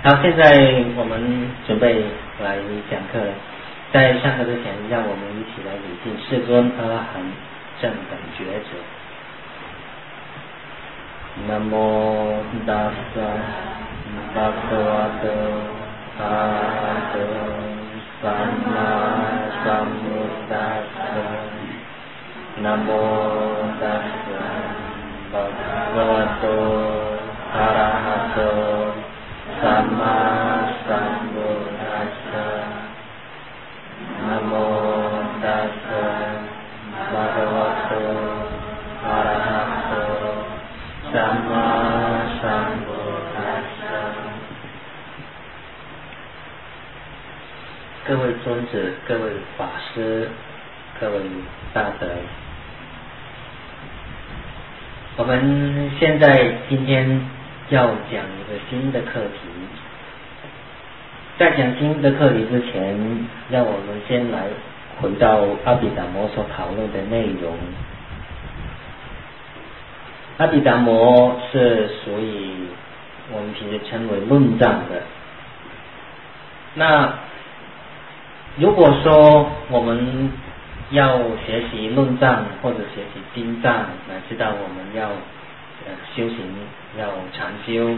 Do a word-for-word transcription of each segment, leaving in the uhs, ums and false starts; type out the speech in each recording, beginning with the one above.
好，现在我们准备来讲课了。在上课之前，让我们一起来礼敬世尊阿拉含正等觉者。南无大萨巴诃瓦多阿哈萨玛萨姆达萨。南无大萨巴诃瓦多阿哈多萨玛萨姆达萨。南无大萨巴诃瓦多阿哈多萨玛萨姆达萨。各位尊者，各位法师，各位大德，我们现在今天要讲一个新的课题。在讲新的课题之前，让我们先来回到阿毗达摩所讨论的内容。阿毗达摩是属于我们平时称为论藏的。那如果说我们要学习论藏或者学习经藏，来知道我们要呃修行，要禅修，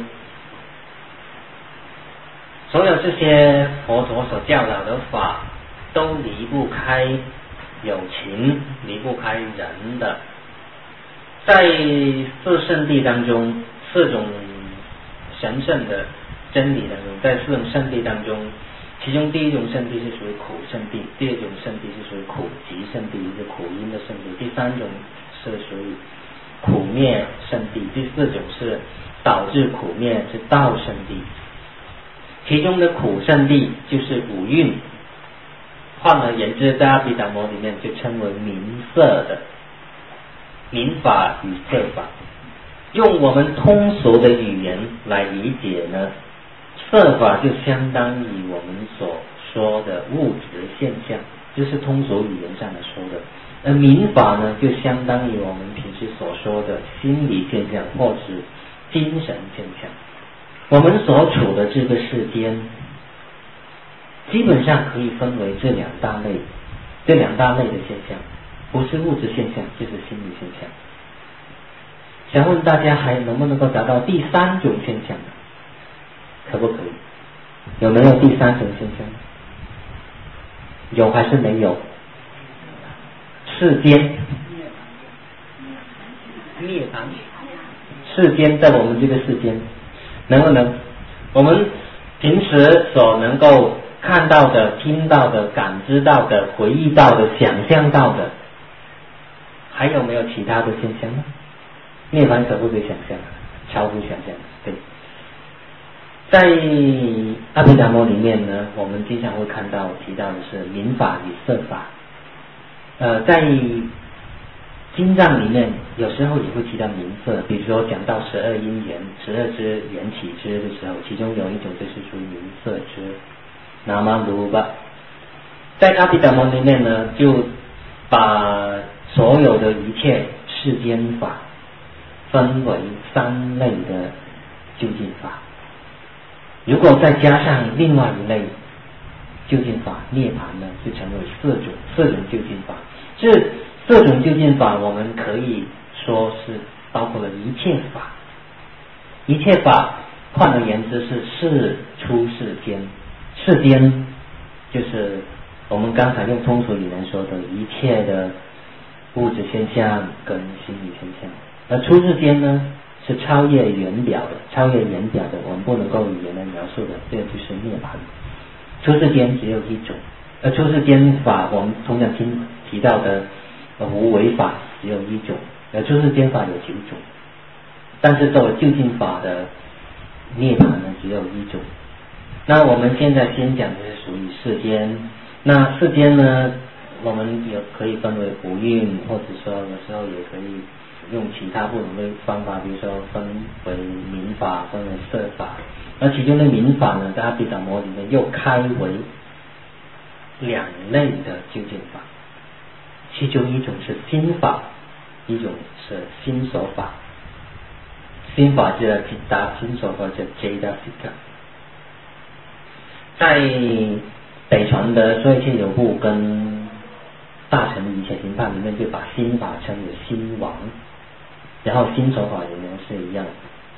所有这些佛陀所教导的法，都离不开有情，离不开人的。在四圣谛当中，四种神圣的真理当中，在四种圣谛当中，其中第一种圣谛是属于苦圣谛，第二种圣谛是属于苦集圣谛，是苦因的圣谛，第三种是属于苦灭圣谛，第四种是导致苦灭，是道圣谛。其中的苦圣谛就是五蕴，换而言之，在阿毗达摩里面就称为名色的名法与色法。用我们通俗的语言来理解呢，色法就相当于我们所说的物质现象，就是通俗语言上来说的。而名法呢，就相当于我们平时所说的心理现象或是精神现象。我们所处的这个世间，基本上可以分为这两大类，这两大类的现象，不是物质现象，就是心理现象。想问大家还能不能够达到第三种现象？可不可以？有没有第三种现象？有还是没有？世间涅槃，世间在我们这个世间，能不能？我们平时所能够看到的、听到的、感知到的、回忆到的、想象到的，还有没有其他的现象呢？涅槃可不可以想象？超乎想象，对。在阿毗达摩里面呢，我们经常会看到提到的是名法与色法。呃，在经藏里面有时候也会提到名色，比如说讲到十二因缘、十二支缘起支的时候，其中有一种就是属于名色支，那么如吧。在阿毗达摩里面呢，就把所有的一切世间法分为三类的究竟法。如果再加上另外一类究竟法涅槃呢，就成为四种四种究竟法。这四种究竟法，我们可以说是包括了一切法。一切法换而言之是世出世间，世间就是我们刚才用通俗语言说的一切的物质现象跟心理现象。而出世间呢，是超越言表的，超越言表的，我们不能够语言来描述的，这个就是涅槃。出世间只有一种，而出世间法我们通常听提到的无为法只有一种，而出世间法有九种，但是作为究竟法的涅槃呢，只有一种。那我们现在先讲的是属于世间。那世间呢，我们有可以分为五蕴，或者说有时候也可以用其他不同的方法，比如说分为名法，分为色法。而其中的名法呢，在阿毗达摩里面又开为两类的究竟法，其中一种是心法，一种是心所法。心法就叫吉达，心所法叫 Jadasika。 在北传的所以切有部跟大乘瑜伽行派里面就把心法称为心王，然后心手法里面是一样。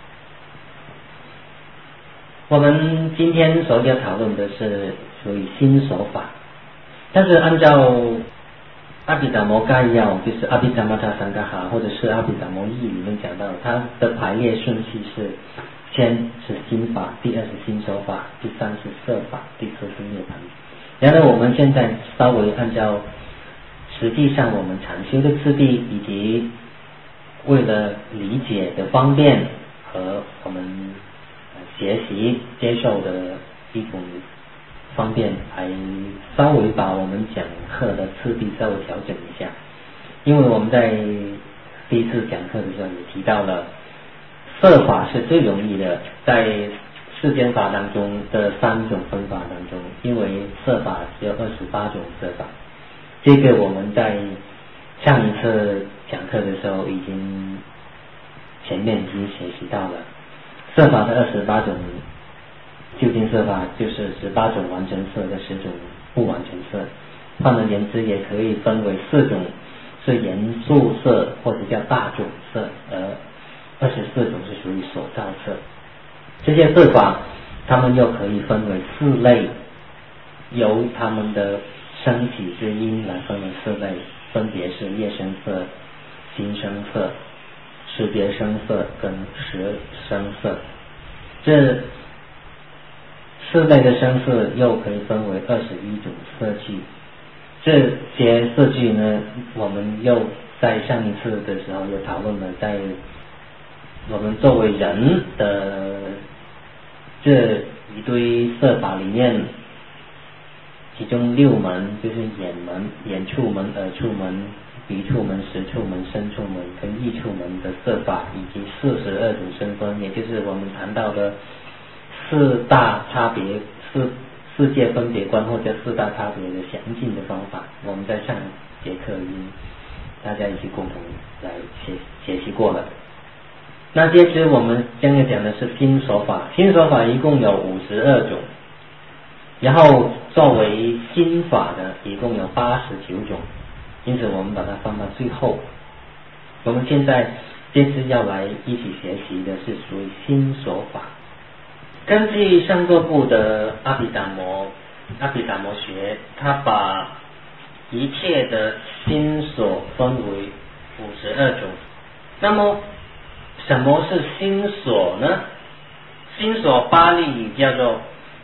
我们今天所要讨论的是属于心手法，但是按照阿毗达摩概要，就是阿毗达摩他三嘎哈或者是阿毗达摩义里面讲到，它的排列顺序是先是心法，第二是心手法，第三是色法，第四是涅槃。然后我们现在稍微按照实际上我们禅修的次第，以及为了理解的方便和我们学习接受的一种方便，来稍微把我们讲课的次第稍微调整一下。因为我们在第一次讲课的时候也提到了，色法是最容易的，在世间法当中的三种分法当中，因为色法只有二十八种色法，这个我们在上一次讲课的时候已经前面已经学习到了。色法的二十八种究竟色法就是十八种完成色的十种不完成色，换而言之也可以分为四种是严肃色或者叫大种色，而二十四种是属于所造色。这些色法它们又可以分为四类，由它们的升起之因来分为四类，分别是业声色、心声色、识别声色跟识声色。这四类的声色又可以分为二十一种色句。这些色句呢，我们又在上一次的时候又讨论了，在我们作为人的这一堆色法里面，其中六门就是眼门、眼触门、耳触门、鼻触门、舌触门、身触门跟意触门的色法，以及四十二种身分，也就是我们谈到的四大差别、四世界分别观或者四大差别的详尽的方法，我们在上节课已经大家一起共同来学学习过了。那接着我们将要讲的是心手法，心手法一共有五十二种，然后作为心法的一共有八十九种，因此我们把它放到最后。我们现在这次要来一起学习的是属于心手法。根据上座部的阿毗达摩阿毗达摩学，他把一切的心所分为五十二种。那么什么是心所呢？心所巴利语叫做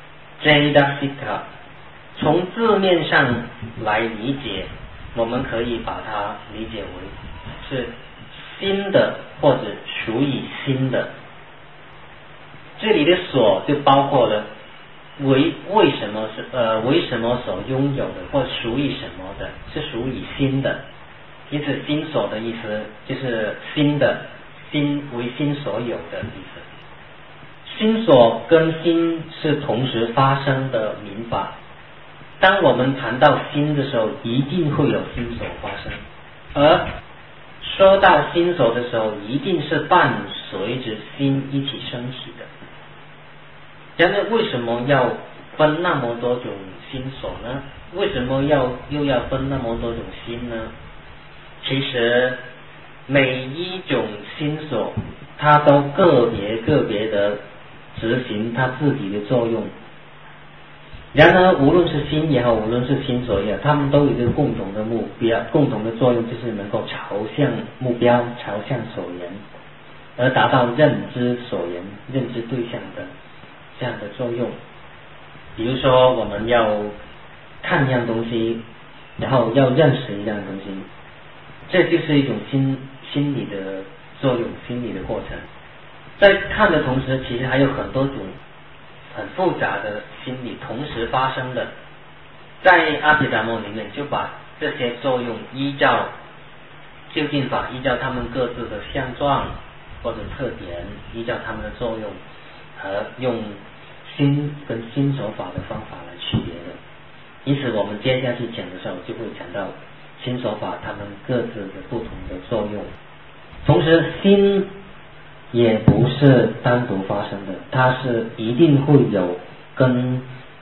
Jadasika， 从字面上来理解，我们可以把它理解为是心的或者属于心的。这里的所就包括了为为什么是呃为什么所拥有的，或属于什么的，是属于心的。因此心所的意思就是心的，心为心所有的意思。心所跟心是同时发生的民法。当我们谈到心的时候，一定会有心所发生，而说到心所的时候，一定是伴随着心一起升起的。然而为什么要分那么多种心所呢？为什么要又要分那么多种心呢？其实每一种心所它都个别个别的执行它自己的作用。然而无论是心也好，无论是心所也好，它们都有一个共同的目标，共同的作用就是能够朝向目标，朝向所缘，而达到认知所缘、认知对象的这样的作用。比如说我们要看一样东西，然后要认识一样东西，这就是一种心心理的作用，心理的过程。在看的同时，其实还有很多种很复杂的心理同时发生的。在阿毗达摩里面就把这些作用依照究竟法，依照他们各自的相状或者特点，依照他们的作用，和用心跟心手法的方法来区别的。因此我们接下去讲的时候就会讲到心手法他们各自的不同的作用。同时心也不是单独发生的，它是一定会有跟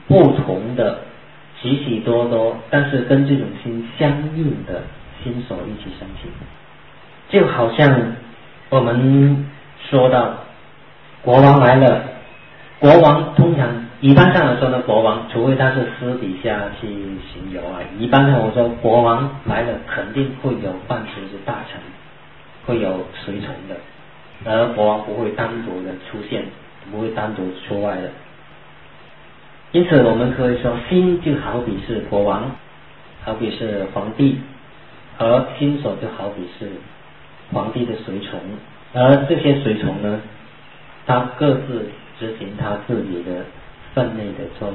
不同的许许多多，但是跟这种心相应的心所一起升起。就好像我们说到国王来了，国王通常一般上来说呢，国王除非他是私底下去行游啊，一般上我说国王来了肯定会有伴随着大臣，会有随从的，而国王不会单独的出现，不会单独出外的。因此我们可以说心就好比是国王，好比是皇帝，而心所就好比是皇帝的随从，而这些随从呢，他各自执行他自己的分内的作用。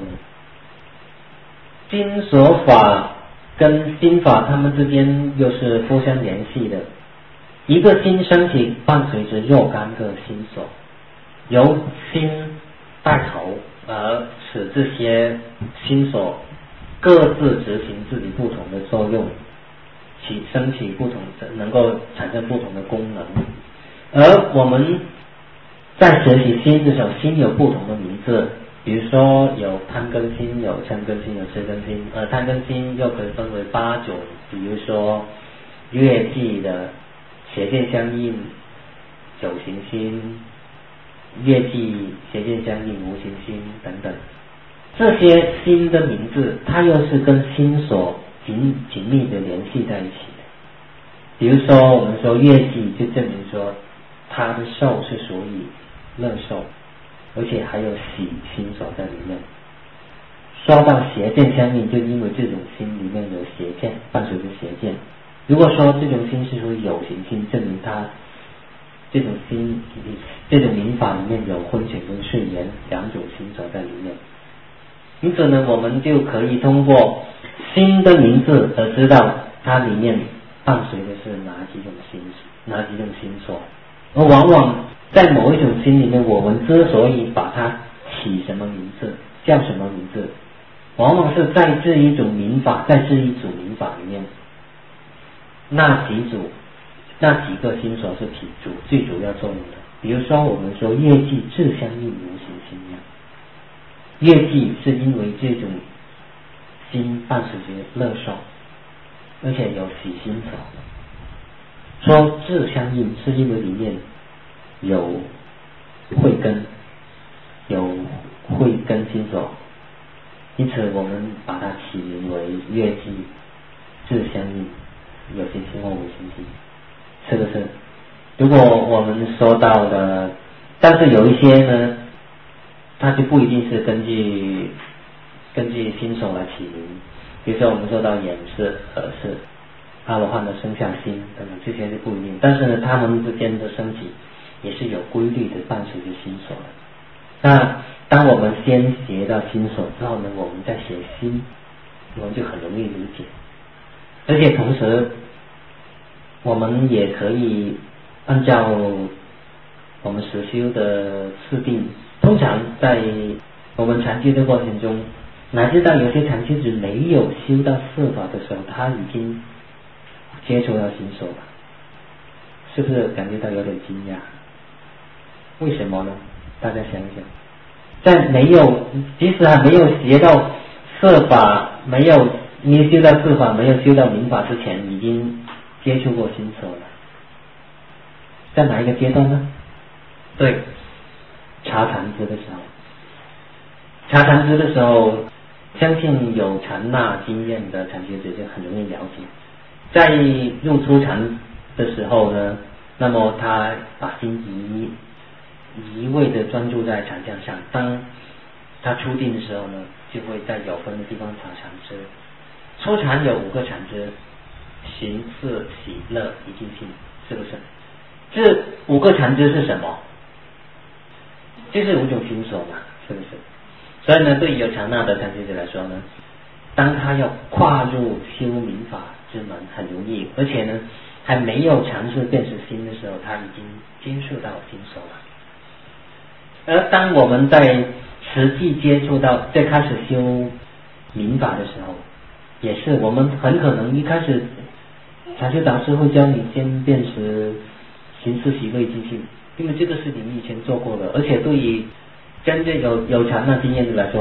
心所法跟心法他们之间又是互相联系的，一个心升起伴随着若干个心所，由心带头，而使这些心所各自执行自己不同的作用，起升起不同的，能够产生不同的功能。而我们在学习心的时候，心有不同的名字，比如说有贪根心，有嗔根心，有痴根心。而贪根心又可以分为八种，比如说月季的邪见相应九行心，月季邪见相应无行心等等。这些心的名字，它又是跟心所紧紧密的联系在一起的。比如说我们说月季，就证明说它的受是属于乐受，而且还有喜心所在里面。说到邪见相应，就因为这种心里面有邪见，伴随着邪见。如果说这种心是属于有形心，证明它这种心，这种民法里面有昏眩跟睡眠两种心所在里面。因此呢，我们就可以通过心的名字而知道它里面伴随的是哪几种心，哪几种心所。而往往在某一种心里面，我们之所以把它起什么名字，叫什么名字，往往是在这一种民法，在这一组民法里面，那几组那几个心所是起主最主要作用的。比如说我们说业绩自相应无形心样，业绩是因为这种心伴随着乐受，而且有喜心所。说自相应是因为里面有慧根，有慧根心所，因此我们把它起名为业绩自相应，有形心或无形心，是不是？如果我们说到的，但是有一些呢，它就不一定是根据根据心所来起名。比如说我们说到眼视、耳视、阿罗汉的生下心等等，这些是不一定，但是呢，他们之间的升起也是有规律的伴随着心所的。那当我们先学到心所之后呢，我们再学心，我们就很容易理解。而且同时我们也可以按照我们实修的次第，通常在我们禅修的过程中，乃至到有些禅修者没有修到四法的时候，他已经接触到心所了，是不是感觉到有点惊讶？为什么呢？大家想一想，在没有即使还没有学到四法，没有没修到四法，没有修到民法之前，已经接触过心所了。在哪一个阶段呢？对，查禅师的时候。查禅师的时候，相信有禅那经验的禅学者就很容易了解。在入初禅的时候呢，那么他把心移一味的专注在禅相上。当他出定的时候呢，就会在有分的地方查禅知。初禅有五个禅知：行、识、喜、乐、一净性，是不是？这五个禅知是什么？就是五种心所嘛，是不是？所以呢，对于有禅那的禅学者来说呢，当他要跨入修民法之门很容易，而且呢还没有尝试辨识心的时候，他已经接触到心所了。而当我们在实际接触到在开始修民法的时候，也是我们很可能一开始禅修导师会教你先辨识行识喜乐一净性，因为这个是你们以前做过的，而且对于真正有有禅那经验的来说，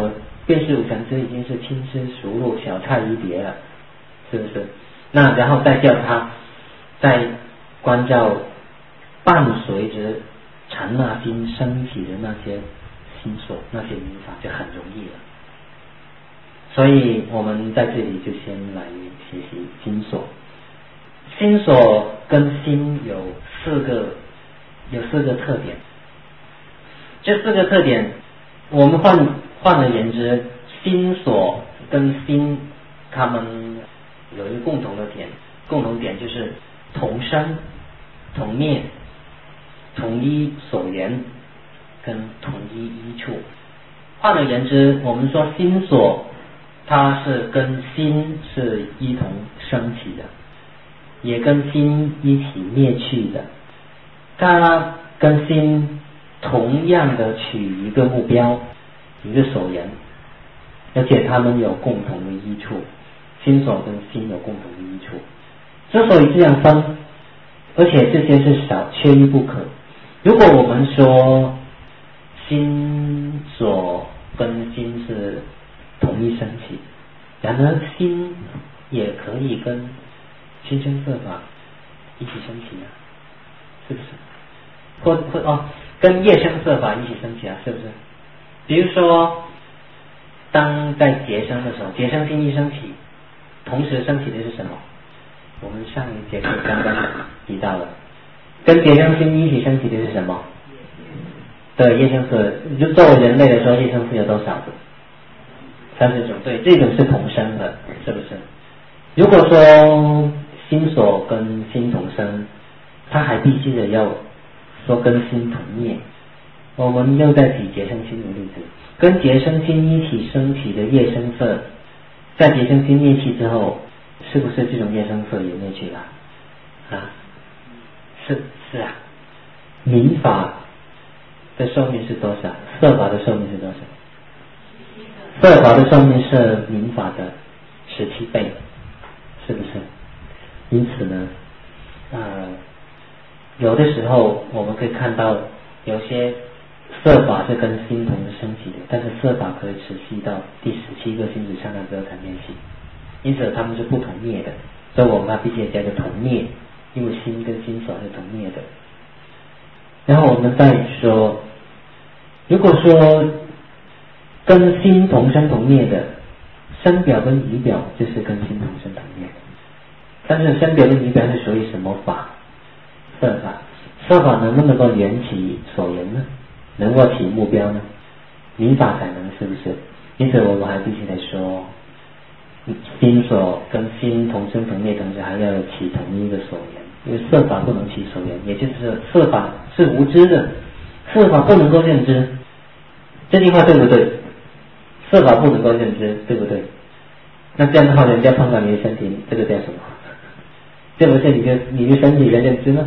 辨识五尘知已经是轻车熟路，小菜一碟了，是不是？那然后再叫他再关照伴随着禅那心升起的那些心所，那些名法就很容易了。所以我们在这里就先来学习心所。心所跟心有四个有四个特点，这四个特点我们换换而言之，心所跟心他们有一个共同的点，共同点就是同生同灭同一所缘跟同一依处。换而言之，我们说心所它是跟心是一同升起的，也跟心一起灭去的，它跟心同样的取一个目标，一个所缘，而且它们有共同的依处，心所跟心有共同的依处。之所以这样分，而且这些是少，缺一不可。如果我们说心所跟心是同一升起，然而心也可以跟心声色法一起升起啊，是不是？或或哦，跟业声色法一起升起啊，是不是？比如说，当在结声的时候，结声心一升起，同时升起的是什么？我们上一节课刚刚提到了，跟结声心一起升起的是什么？对，业声色。就作为人类的时候，业声色有多少个？三十种。对，这种是同生的，是不是？如果说心所跟心同生，它还必须的要说跟心同灭。我们又在举结声心的例子，跟结声心一起升起的业声色，在结声心灭去之后，是不是这种业声色也灭去了？啊，是是啊。民法的寿命是多少？色法的寿命是多少？色法的寿命是民法的十七倍，是不是？因此呢，呃，有的时候我们可以看到有些色法是跟心同升起的，但是色法可以持续到第十七个心子刹那之后才灭去，因此他们是不同灭的，所以我们它必须加个同灭，因为心跟心所是同灭的。然后我们再说，如果说跟心同生同灭的身表跟仪表，就是跟心同生同灭的。但是身表跟仪表是属于什么法？色法。色法能不能够缘起所缘呢？能够起目标呢？民法才能，是不是？因此我们还必须来说，心所跟心同生同灭，同时还要起同一个所缘。因为色法不能起所缘，也就是色法是无知的，色法不能够认知。这句话对不对？色法不能够认知，对不对？那这样的话，人家碰到你的身体，这个叫什么？这不是你的你的身体的认知吗？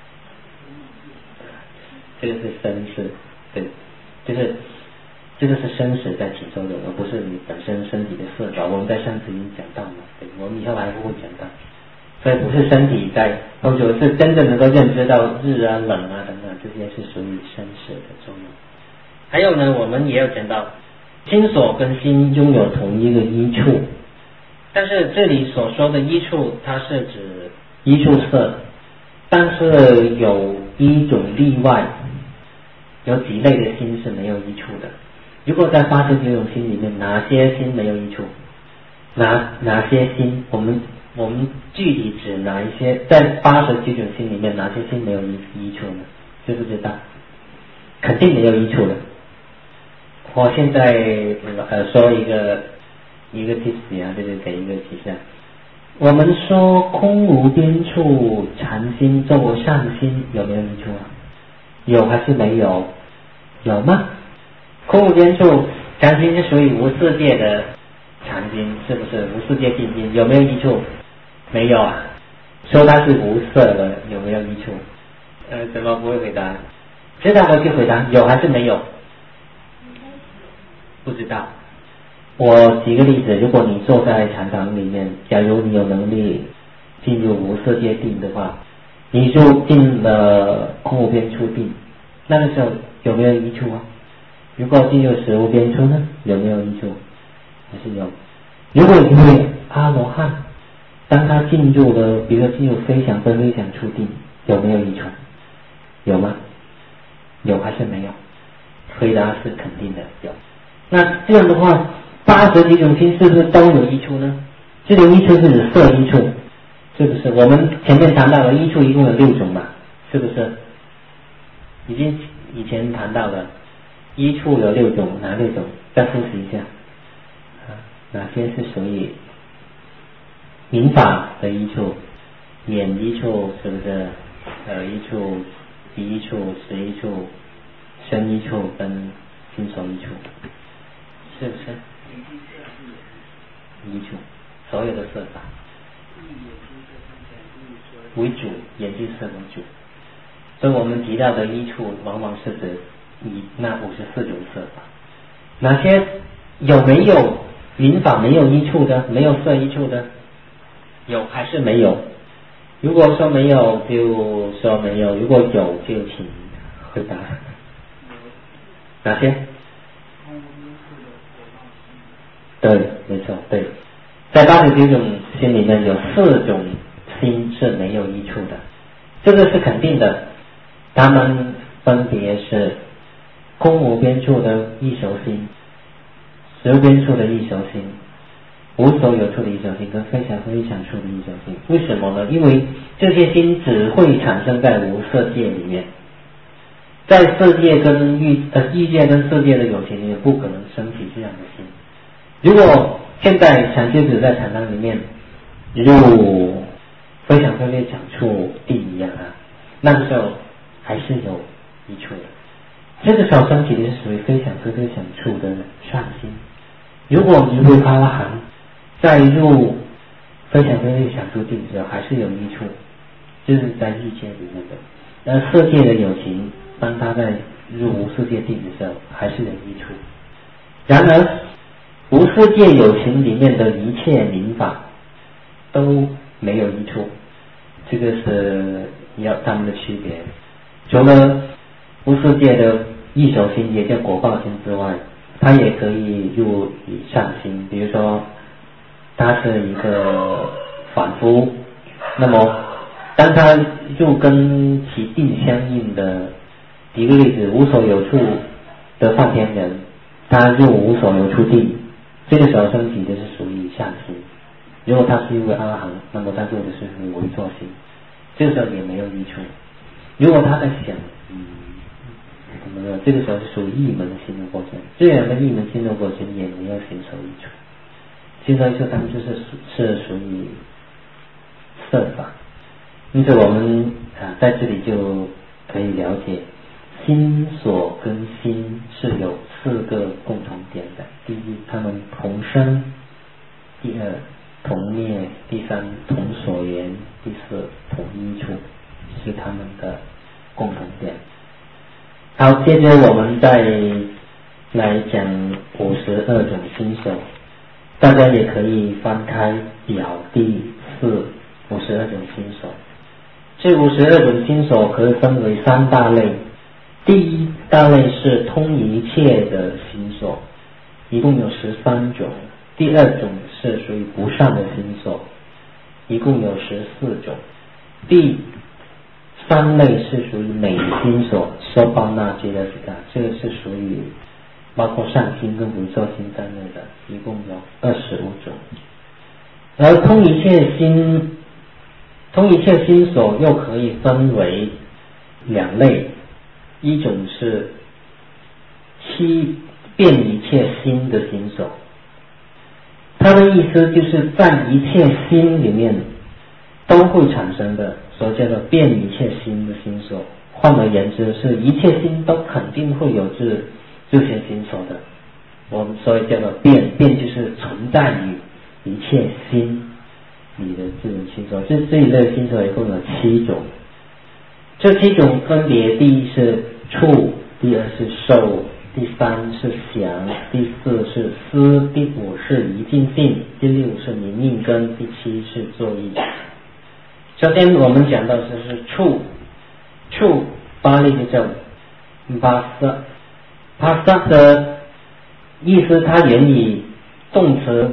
这个是生死，对，就是这个是生死在起作用，而不是你本身身体的色法。我们在上次已经讲到了，对，我们以后还会讲到。所以不是身体在，或者是真正能够认知到日啊、冷啊等等，这些是属于生死的作用。还有呢，我们也有讲到，心所跟心拥有同一个依处，但是这里所说的依处，它是指依处色，但是有一种例外，有几类的心是没有依处的。如果在八十九种心里面，哪些心没有依处？哪哪些心？我们我们具体指哪一些？在八十九种心里面，哪些心没有依依处呢？知不知道？肯定没有依处的。我现在呃说一个一个提示啊，就是给一个提示。我们说空无边处禅心作为善心，有没有依处啊？有还是没有？有吗？空无边处禅心是属于无世界的禅心，是不是？无世界定心，有没有依处？没有啊。说它是无色的，有没有依处？呃，怎么不会回答？知道的就回答，有还是没有？不知道。我举个例子，如果你坐在禅堂里面，假如你有能力进入无色界定的话，你就进了空无边处定，那个时候有没有依处啊？如果进入实无边处呢，有没有依处？ 如果一位阿罗汉，当他进入了，比如说进入非想分非想处定，有没有益处？有吗？有还是没有？回答是肯定的，有。那这样的话，八十几种心是不是都有益处呢？这种益处是指色益处，是不是？我们前面谈到的益处一共有六种嘛，是不是？已经以前谈到了益处有六种，哪六种？再复习一下，啊，哪些是属于民法的益处？眼益处是不是？耳益处、鼻益处、舌益处、身益处跟心所益处，是不是？益处，所有的色法为主，眼睛色为主。所以我们提到的益处，往往是指以那五十四种色法。哪些有没有民法没有益处的，没有色益处的？有还是没有？如果说没有就说没有，如果有就请回答。哪些？对，没错，对。在八十九种心里面有四种心是没有益处的，这个是肯定的。它们分别是空无边处的异熟心、实无边处的异熟心、无所有处的异熟心跟非想非想处的异熟心。为什么呢？因为这些心只会产生在无色界里面，在色界跟欲呃欲界跟色界的有情里面不可能升起这样的心。如果现在禅修子在禅堂里面入非想非非想处地一样啊，那个时候还是有益处的。这个时候升起的是属于非想非非想处的善心。如果你入阿拉含再入非想非非想处地的时候，还是有益处，就是在欲界里面的。那色界的有情，当他在入无色界地的时候，还是有益处。然而无色界有情里面的一切民法都没有益处，这个是要他们的区别。除了无色界的异熟心也叫果报心之外，它也可以入以善心。比如说它是一个凡夫，那么当他入跟其定相应的，举个例子，无所有处的梵天人，他入无所有处地，这个时候升起的是属于善心。如果他是一位阿含，那么他做的是唯作心，这个时候也没有益处。如果他在想，嗯，没有，这个时候是属于一门心的过程，这样的一门心的过程也没有形成益处。形成益处，他们就是是属于色法。因此我们啊在这里就可以了解，心所跟心是有四个共同点的。第一，他们同生；第二，同灭；第三，同所缘；第四，同依处，是他们的共同点。好，接着我们再来讲五十二种心所，大家也可以翻开表第四，五十二种心所。这五十二种心所可以分为三大类。第一大类是通一切的心所，一共有十三种。第二种是属于不善的心所，一共有十四种。第三类是属于美心所，说包那杰的这个是属于包括善心跟无作心在内的，一共有二十五种。而通一切心通一切心所又可以分为两类，一种是七遍一切心的心所，它的意思就是在一切心里面都会产生的，所以叫做遍一切心的心所。换而言之，是一切心都肯定会有这这些心所的，我们所以叫做遍，遍就是存在于一切心里的这种心所。这这一类心所一共有七种，这七种分别：第一是触，第二是受，第三是想，第四是思，第五是一境性，第六是明命根，第七是作意。首先我们讲到的是触，触巴利就叫巴萨，巴萨的意思它源于动词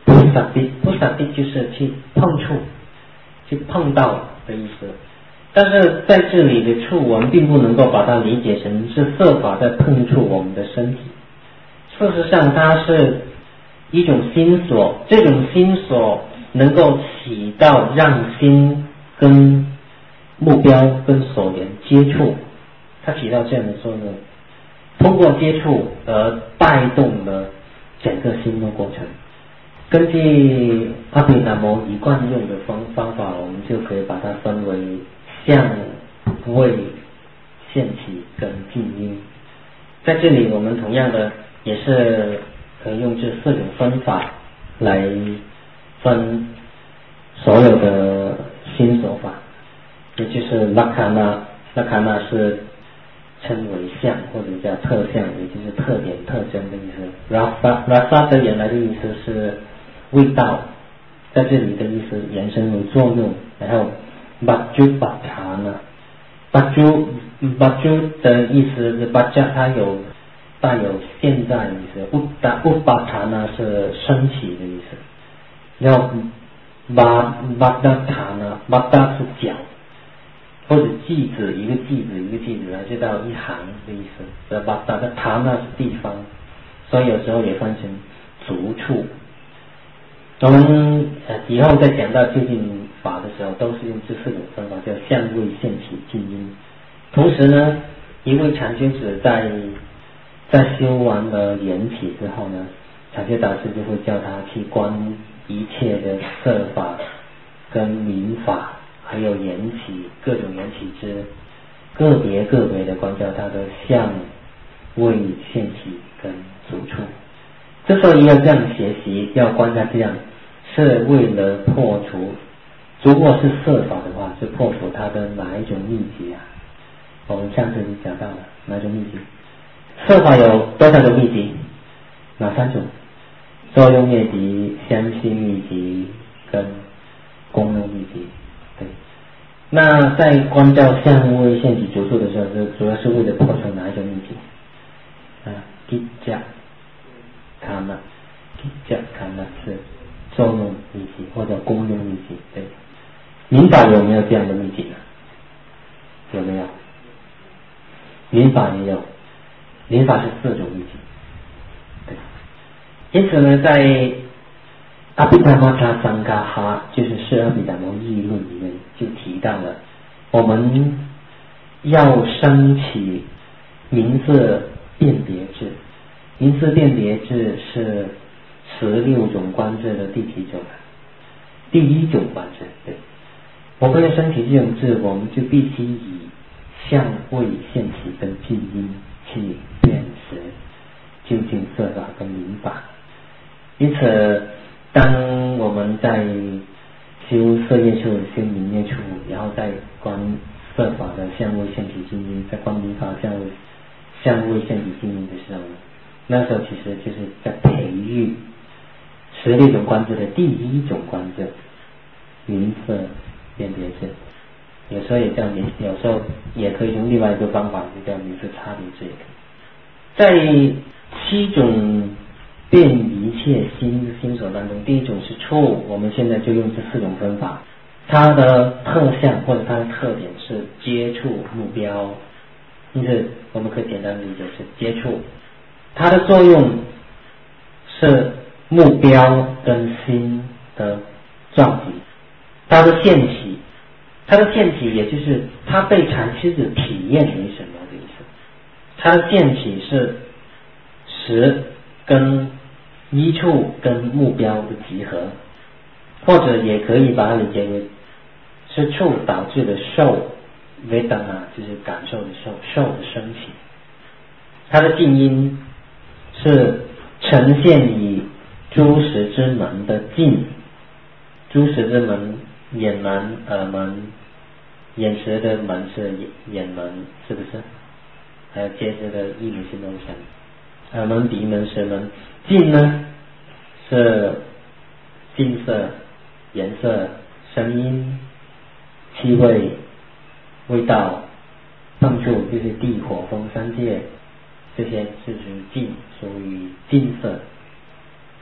菩萨地，菩萨地就是去碰触，去碰到的意思。但是在这里的触，我们并不能够把它理解成是色法在碰触我们的身体。事实上，它是一种心所，这种心所能够起到让心跟目标跟所缘接触，它起到这样的作用，通过接触而带动了整个心的过程。根据阿毗达摩一贯用的方方法，我们就可以把它分为相、位、现起跟静音。在这里我们同样的也是可以用这四种分法来分所有的心所法，也就是拉卡那，拉卡那是称为相或者叫特相，也就是特点特征的意思。拉萨拉萨的原来的意思是味道，在这里的意思延伸为作用。然后巴珠巴查呢，巴珠巴珠的意思是巴加，它有带有现在的意思。乌达乌巴查呢是升起的意思。然后巴巴达塔呢，巴达是脚，或者句子，一个句子一个句子来就到一行的意思。巴达的塔呢是地方，所以有时候也翻成足处。我们呃以后再讲到究竟法的时候，都是用这四种方法，叫相位现起静音。同时呢，一位禅修者在在修完了缘起之后呢，禅修导师就会叫他去观一切的色法跟名法，还有缘起各种缘起之个别个别的观照他的相位现起跟足处。之所以要这样学习，要观察这样，是为了破除，如果是色法的话，是破除它的哪一种秘籍啊？我们上次已经讲到了哪一种秘籍？色法有多少种秘籍？哪三种？作用灭集、相续秘籍跟功能秘籍。对。那在观照相位现起足处的时候，是主要是为了破除哪一种秘籍？啊，吉迦卡那，吉迦卡那是作用秘籍或者功用秘籍。对。民法有没有这样的秘籍呢？有没有？民法也有，民法是四种秘籍。对。因此呢，在阿毗达摩他桑嘎哈，就是《释阿毗达摩议论》里面就提到了，我们要升起名色辨别智。名色辨别智是十六种观智的第几种？第一种观智。对，我们要升起这种智，我们就必须以相位现起跟静音去辨识究竟色法跟名法。因此当我们在修色业处、修名业处，然后再观色法的相位现起静音，再观名法相位相位现起静音的时候，那时候其实就是在培育十六种观智的第一种观智，名色辨别智。有时候也叫名，有时候也可以用另外一个方法，就叫名色差别智。在七种辨一切心心所当中，第一种是触，我们现在就用这四种分法。它的特相或者它的特点是接触目标，因此我们可以简单理解是接触。它的作用是目标跟心的撞击。它的现起，它的现起也就是它被禅师的体验为什么的意思。它的现起是识跟依处跟目标的集合，或者也可以把它理解为是触导致的受，维达那就是感受的受，受的升起。它的静音是呈现以诸识之门的静，诸识之门，眼门、耳门，眼识的门是眼门，是不是？还有接着的意门心动神，耳门、鼻门、舌门。静呢是近色、颜色、声音、气味、味道、碰触，就是地火风三界，这些是属于静，属于近色。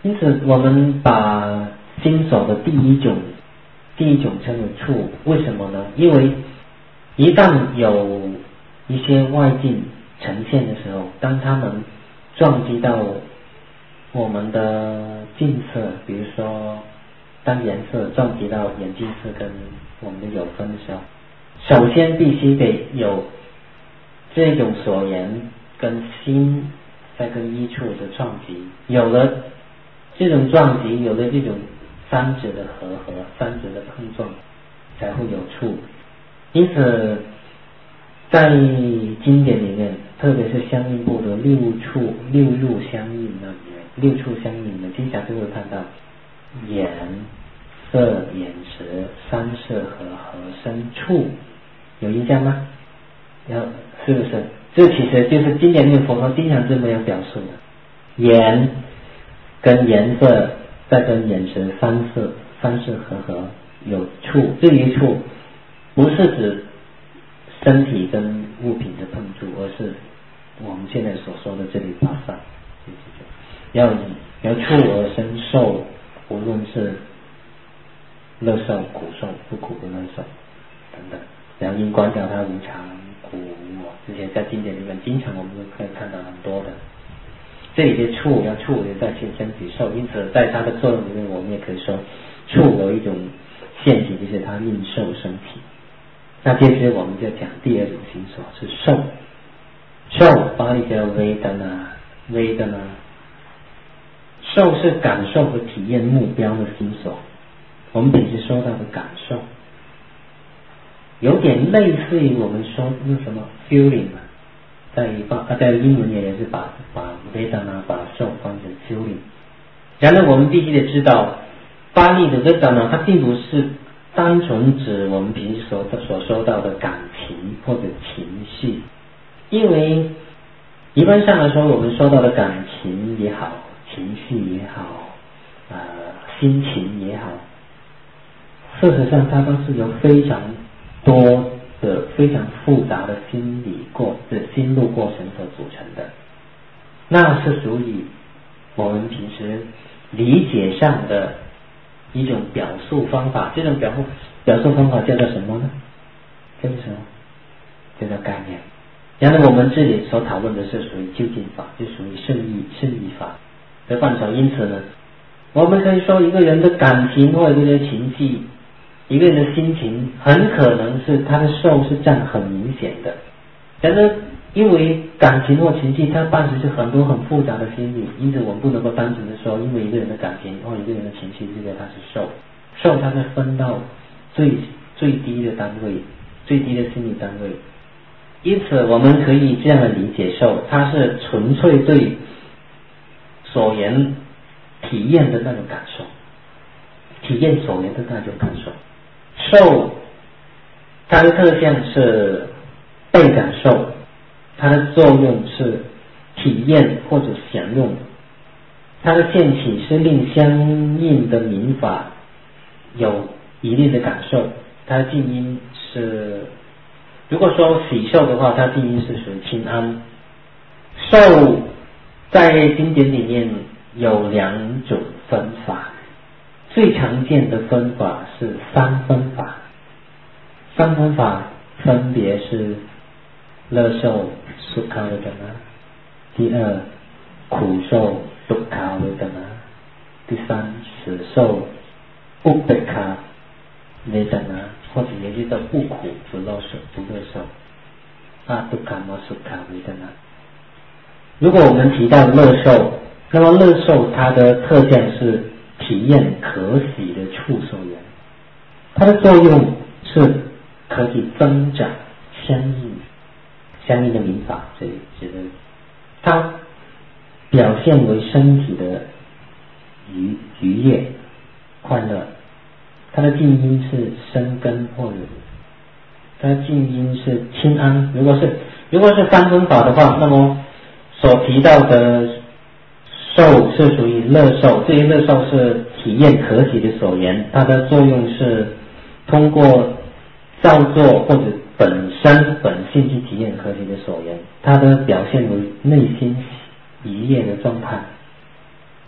因此我们把心所的第一种第一种称为触，为什么呢？因为一旦有一些外境呈现的时候，当他们撞击到我们的近色，比如说当颜色撞击到眼镜色跟我们的有分的时候，首先必须得有这种所言跟心再跟一处的撞击，有了这种撞击，有了这种三者的合合，三者的碰撞，才会有触。因此在经典里面，特别是相应部的六处六入相应那里面，六处相应的经常就会看到眼色眼识三色合合生触，有印象吗？然后是不是这其实就是经典里面佛陀经常这么样表述的，眼跟颜色再跟眼识三色三色合合有触，这一触不是指身体跟物品的碰触，而是我们现在所说的这里八萨，要由触而生受，无论是乐受苦受不苦不乐受等等，然后因观照它无常苦无我，这些在经典里面经常我们都可以看到很多的。这里的触要触留在身身体受，因此在它的作用里面，我们也可以说触有一种现体，就是它应受身体。那接着我们就讲第二种心所是受，受巴利叫维德纳，维德纳，受是感受和体验目标的心所。我们平时说到的感受，有点类似于我们说那什么 feeling， 在巴在英文也是把把维德纳把受翻成 feeling。然而我们必须得知道，巴利的维德纳它并不是单纯指我们平时所所说到的感情或者情绪，因为一般上来说，我们说到的感情也好，情绪也好，呃，心情也好，事实上它都是由非常多的、非常复杂的心理过的心路过程所组成的，那是属于我们平时理解上的一种表述方法。这种表述表述方法叫做什么呢？叫做什么？叫做概念。然后我们这里所讨论的是属于究竟法，就属于圣义圣义法的范畴。因此呢，我们可以说一个人的感情或者一个人的情绪，一个人的心情，很可能是他的受是占很明显的。然而因为感情或情绪它伴随着很多很复杂的心理，因此我们不能够单纯的说因为一个人的感情或一个人的情绪，这个它是受。受它是分到最最低的单位，最低的心理单位。因此我们可以这样的理解受，它是纯粹对所言体验的那种感受，体验所言的那种感受。受它的特性是被感受，它的作用是体验或者享用，它的现起是令相应的民法有一定的感受。它的静音是，如果说喜受的话，它静音是属于清安。受在经典里面有两种分法，最常见的分法是三分法。三分法分别是乐受苏卡维德纳，第二苦受杜卡维德纳，第三死受乌贝卡维德纳，或者也就叫不苦不乐受不乐受阿杜卡摩苏卡维德纳。如果我们提到乐受，那么乐受它的特性是体验可喜的触受缘，它的作用是可以增长相应相应的民法，这里指的它表现为身体的愉愉悦快乐。它的静音是生根或者它的静音是清安。如果是如果是三分法的话，那么所提到的受是属于乐受，这些乐受是体验可喜的所言，它的作用是通过造作或者本身本性去体验可喜的所言，它的表现为内心愉悦的状态。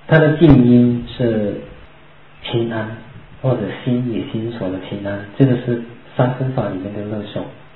它的静音是平安，或者心与心所的平安，这个是三分法里面的乐受。